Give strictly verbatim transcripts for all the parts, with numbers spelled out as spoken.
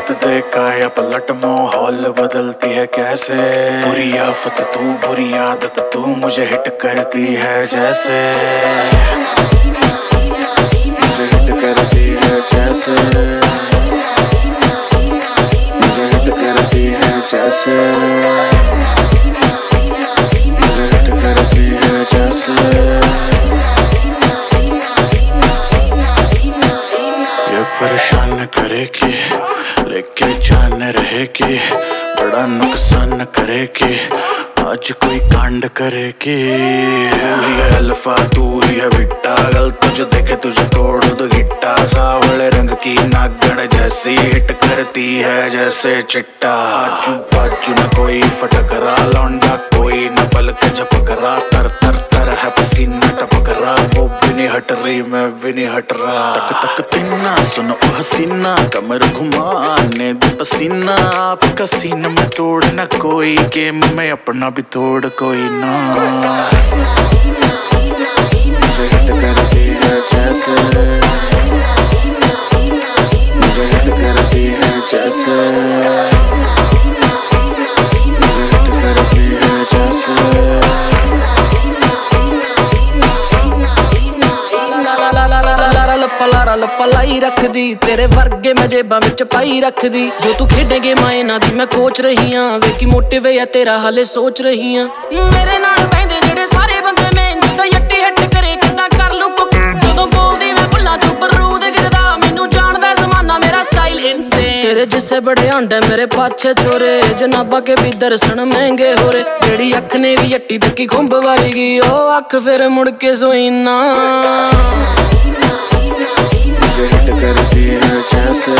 बात दे काया पलट माहौल बदलती है कैसे। बुरी आफत तू बुरी आदत तू मुझे हिट करती है जैसे, मुझे हिट करती है जैसे, मुझे हिट करती है जैसे, मुझे हिट करती है जैसे। परेशान करेगी लेके जान रहेगी, बड़ा नुकसान करेगी, आज कोई कांड करेगी। तू ही है अल्फा तू ही है बीटा, गलत तुझे देखे तुझे तोड़ दो गिट्टा। सावले रंग की नागण जैसी हिट करती है जैसे चिट्टा। आजू बाजू न कोई फटकरा, लौंडा कोई न पल के झपकरा। तर तर तर है पसीना टपकरा, वो भी नहीं हट रही मैं भी नहीं हट रहा। तक तक तिन्ना सुन ओ हसीना, कमर घुमाने दे पसीना। आपका सीना में तोड़ न कोई, गेम में अपना भी तोड़ कोई ना। मुझे हिट करती है जैसे, मुझे हिट करती है जैसे, मुझे हिट करती है जैसे। लारा लप्पा लाई रखदी, तेरे वर्गे मैं जेबां विच पाई रखदी। जो तू खेडे गेमां इन्हां दी मैं कोच रही हां, वेखी मोटिव है तेरा हाले सोच रही हां। मेरे नाल बहिंदे जेड़े सारे बंदे मैं जिद्दां यट्टी हिट करे किदां कर लूं कुक। जदों बोलदी मैं भुल्लां चों बरूद गिरदा, मैनूं जाणदा जमाना मेरा स्टाइल इनसेन। तेरे जिस्से बड़े आंडे मेरे पाछे छोरे, जनाबा के भी दर्शन महंगे हो रे। जेड़ी अख ने भी यट्टी तकी खुंब वारीगी, ओ अख फिर मुड़ के सोई ना। मुझे हिट करती है जैसे,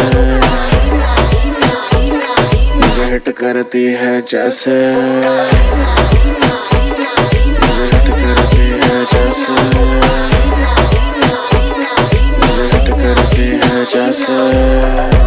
मुझे हिट करती है जैसे, मुझे हिट करती है जैसे, मुझे हिट करती है जैसे।